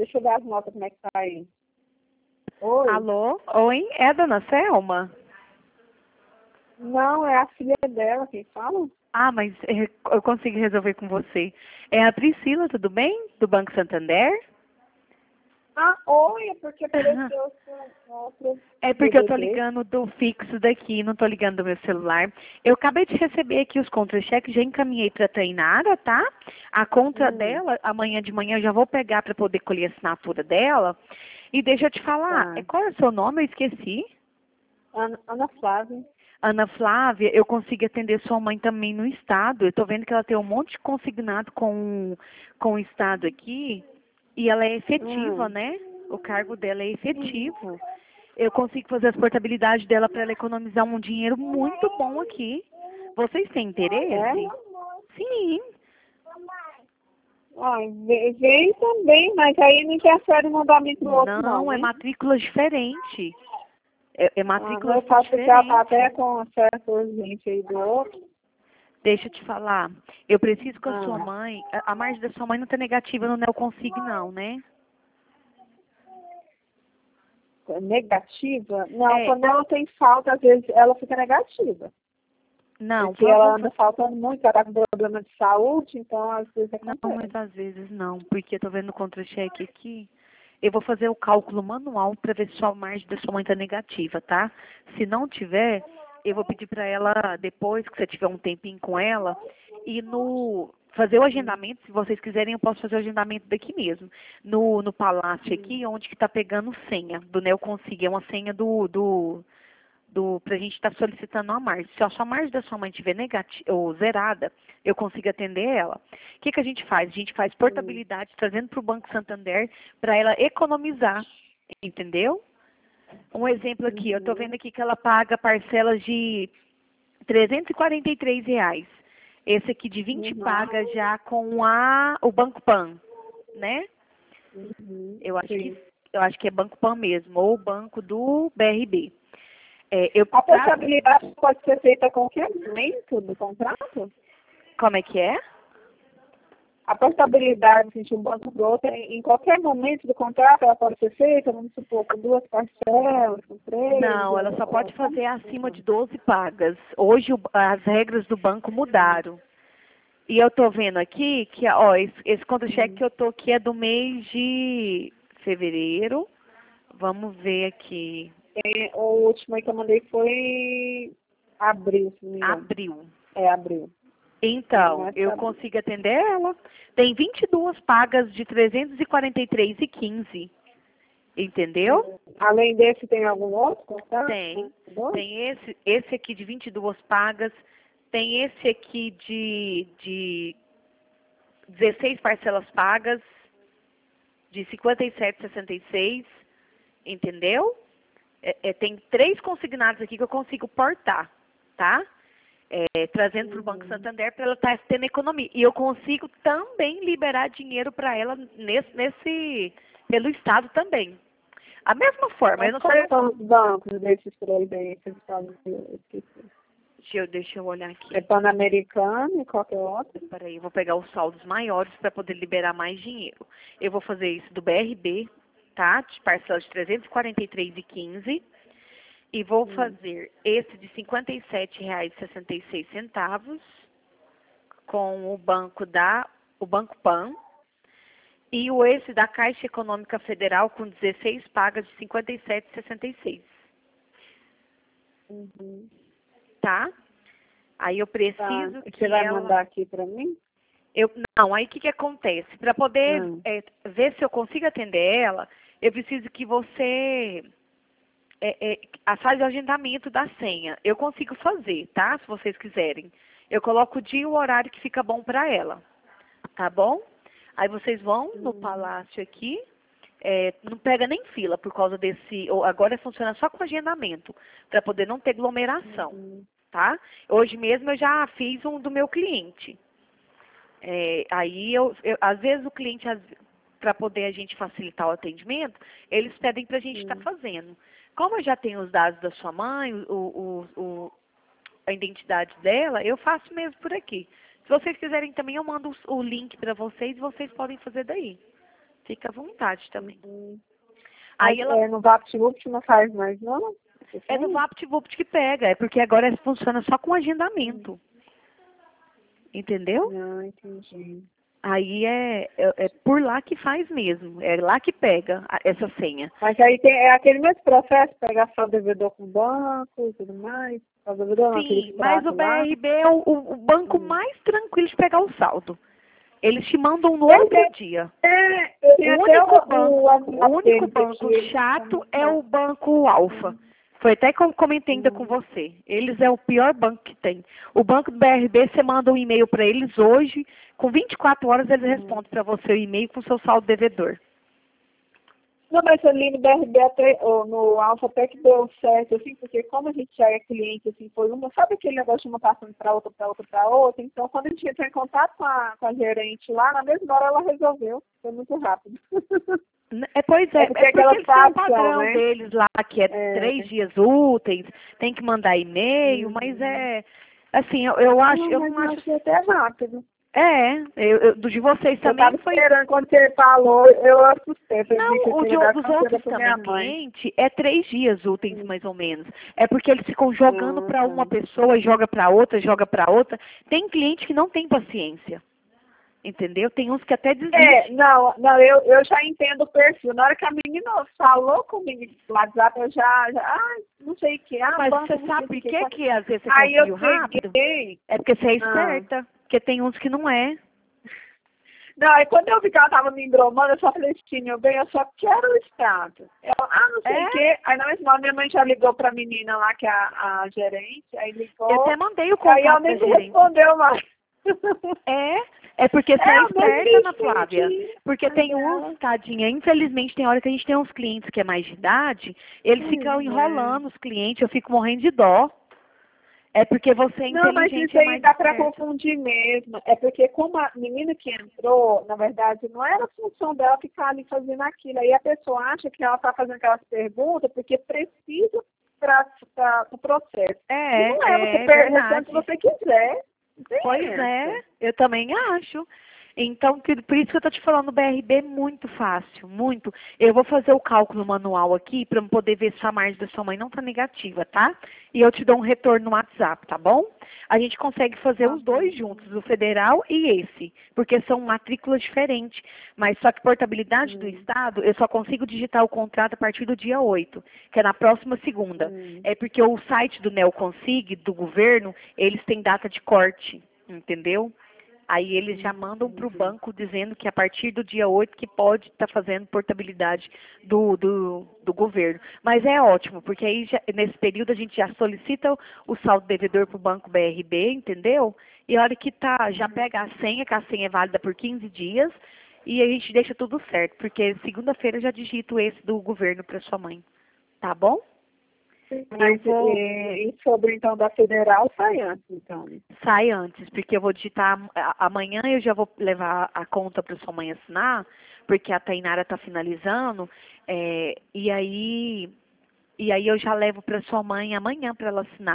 deixa eu ver as notas, como é que tá aí. Oi? Alô? Oi? É a dona Selma? Não, é a filha dela quem fala? Ah, mas eu consigo resolver com você. É a Priscila, tudo bem? Do Banco Santander? Ah, oi, é porque apareceu com outro É porque eu tô DDD. ligando do fixo daqui, não tô ligando do meu celular. Eu acabei de receber aqui os contra-cheques, já encaminhei pra treinada, tá? A conta dela, amanhã de manhã eu já vou pegar pra poder colher a assinatura dela. E deixa eu te falar, Tá. qual é o seu nome? Eu esqueci. Ana Flávia. Ana Flávia, eu consigo atender sua mãe também no estado. Eu tô vendo que ela tem um monte de consignado com o estado aqui. E ela é efetiva, né? O cargo dela é efetivo. Eu consigo fazer as portabilidades dela para ela economizar um dinheiro muito bom aqui. Vocês têm É? interesse? Sim. Ai, veio também, mas aí não interfere um mandamento do outro não, Não, é né? matrícula diferente. É Ah, matrícula não, eu faço porque ela tá até diferente. com certa urgência aí do outro. Deixa eu te falar. Eu preciso que a sua Ah, mãe. A margem da sua mãe não tá negativa no Neoconsig, não, né? negativa? Não, É. quando ela tem falta, às vezes ela fica negativa. Não, Porque ela vamos anda fazer. faltando muito, ela tá com problema de saúde, então às vezes Não, mas acontece. às vezes não, porque eu tô vendo o contra-cheque aqui. Eu vou fazer o cálculo manual para ver se a margem da sua mãe tá negativa, tá? Se não tiver, eu vou pedir para ela, depois que você tiver um tempinho com ela, e no fazer o agendamento, se vocês quiserem, eu posso fazer o agendamento daqui mesmo. No palácio aqui, onde que tá pegando senha do Neoconsig, é uma senha pra gente estar solicitando a margem. Se a sua margem da sua mãe estiver negativa ou zerada, eu consigo atender ela. O que a gente faz? A gente faz portabilidade trazendo para o Banco Santander para ela economizar, entendeu? Um exemplo aqui, eu estou vendo aqui que ela paga parcelas de R$ 343. Esse aqui de 20 paga já com o Banco Pan, né? Eu acho que Sim. eu acho que é Banco Pan mesmo, ou o banco do BRB. Eu A trato. portabilidade pode ser feita a qualquer momento do contrato? Como é que é? A portabilidade de um banco para outro, em qualquer momento do contrato, ela pode ser feita, vamos supor, com duas parcelas, com três, Não, ela só pode como fazer que acima de funciona? 12 pagas. Hoje as regras do banco mudaram. E eu tô vendo aqui que, ó, esse contra-cheque que eu tô aqui é do mês de fevereiro. Vamos ver aqui. O último aí que eu mandei foi abril, se não me engano. Abril. É abril. Não Então, é eu abril. consigo atender ela. Tem 22 pagas de 343,15. Entendeu? Além desse, tem algum outro contrato? Tem. Tem esse aqui de 22 pagas. Tem esse aqui de 16 parcelas pagas, de 57,66, entendeu? Tem 3 consignados aqui que eu consigo portar, tá? Trazendo para o Banco Santander para ela estar tendo economia. E eu consigo também liberar dinheiro para ela pelo Estado também. A mesma forma, eu Mas não quais sei. são os bancos desses três aí que vocês falam que eu esqueci? Deixa eu olhar É aqui. Pan-Americano e qualquer outro? Peraí, eu vou pegar os saldos maiores para poder liberar mais dinheiro. Eu vou fazer isso do BRB, tá? De parcela de 343,15. E vou fazer esse de R$ 57,66 com o Banco Pan. E esse da Caixa Econômica Federal com 16 pagas de 57,66. Tá? Aí eu Tá. preciso E você que vai ela. mandar aqui para mim? Não, aí o que acontece? Para poder Hum. ver se eu consigo atender ela, eu preciso que você faz o agendamento da senha. Eu consigo fazer, tá? Se vocês quiserem. Eu coloco o dia e o horário que fica bom para ela, tá bom? Aí vocês vão no palácio aqui, não pega nem fila por causa agora funciona só com agendamento, para poder não ter aglomeração, tá? Hoje mesmo eu já fiz um do meu cliente. Aí às vezes o cliente, para poder a gente facilitar o atendimento, eles pedem para a gente estar fazendo. Como eu já tenho os dados da sua mãe, a identidade dela, eu faço mesmo por aqui. Se vocês quiserem também, eu mando o link para vocês e vocês podem fazer daí. Fica à vontade também. Aí Aí ela no VaptVupt não faz mais, não? é no VaptVupt que pega, é porque agora funciona só com agendamento. Entendeu? Não, entendi. Aí é por lá que faz mesmo, é lá que pega essa senha. Mas aí é aquele mesmo processo, pegar só o devedor com o banco e tudo mais. Só o devedor não, aquele Sim, mas o extrato lá. BRB é o banco mais tranquilo de pegar o saldo. Eles te mandam no Eu outro tenho, dia. eu tenho até O único deles banco aqui. chato é o Banco Alfa. Foi até que eu comentei ainda com você. Eles é o pior banco que tem. O banco do BRB, você manda um e-mail para eles hoje, com 24 horas eles respondem para você o e-mail com seu saldo devedor. Não, mas ali no BRB até, ou no Alfa até que deu certo, assim, porque como a gente já é cliente, assim, foi uma, sabe aquele negócio de uma passando para outra, para outra, para outra? Então, quando a gente entrou em contato com a gerente lá, na mesma hora ela resolveu. Foi muito rápido. Pois é, Porque é porque aquela eles têm um situação, padrão né? deles lá, que é 3 dias úteis, tem que mandar e-mail, mas assim, eu acho, Não, eu mas não eu acho. achei até rápido. Do de vocês Eu também estava foi. esperando, quando você falou, eu assustei. Falei, Não, bicho, o esse dos negócio não era outros pra também minha mãe. cliente é 3 dias úteis, mais ou menos. É porque eles ficam jogando para uma pessoa e joga para outra, joga para outra. Tem cliente que não tem paciência. Entendeu? Tem uns que até desistem. Não, eu já entendo o perfil. Na hora que a menina falou comigo no WhatsApp, eu já não sei o que. Mas Banco, você não sei sabe o por que. que às vezes você Aí eu conseguiu rápido? peguei. É porque você é esperta. Porque tem uns que não é. Não, aí quando eu vi que ela tava me embromando, eu só falei assim, meu bem, eu só quero o extrato. Ela, não sei o quê. Aí na mesma hora minha mãe já ligou pra menina lá, que é a gerente, aí ligou. Eu até mandei o Aí ela contato da nem me gerente. respondeu mais. É porque você é Eu nem esperta, Ana vi Flávia. Porque tem uns, tadinha, infelizmente tem hora que a gente tem uns clientes que é mais de idade, eles ficam enrolando os clientes, eu fico morrendo de dó. É porque você é Não, mas inteligente, isso é aí mais dá para esperta. confundir mesmo. É porque como a menina que entrou, na verdade, não era a função dela ficar ali fazendo aquilo. Aí a pessoa acha que ela está fazendo aquelas perguntas porque precisa para o processo. E não é, você pergunta quando verdade. você quiser. Não tem Pois essa. eu também acho. Então, por isso que eu tô te falando, o BRB é muito fácil, muito. Eu vou fazer o cálculo manual aqui para eu poder ver se a margem da sua mãe não tá negativa, tá? E eu te dou um retorno no WhatsApp, tá bom? A gente consegue fazer os dois juntos, o federal e esse, porque são matrículas diferentes. Mas só que portabilidade do Estado, eu só consigo digitar o contrato a partir do dia 8, que é na próxima segunda. É porque o site do Neoconsig, do governo, eles têm data de corte, entendeu? Aí eles já mandam para o banco dizendo que a partir do dia 8 que pode estar fazendo portabilidade do governo. Mas é ótimo, porque aí nesse período a gente já solicita o saldo devedor para o banco BRB, entendeu? E a hora que já pega a senha, que a senha é válida por 15 dias, e a gente deixa tudo certo, porque segunda-feira eu já digito esse do governo para sua mãe. Tá bom? Mas e sobre, então, da federal, sai antes, então. Sai antes, porque eu vou digitar amanhã, eu já vou levar a conta para sua mãe assinar, porque a Tainara está finalizando, e aí eu já levo para sua mãe amanhã para ela assinar.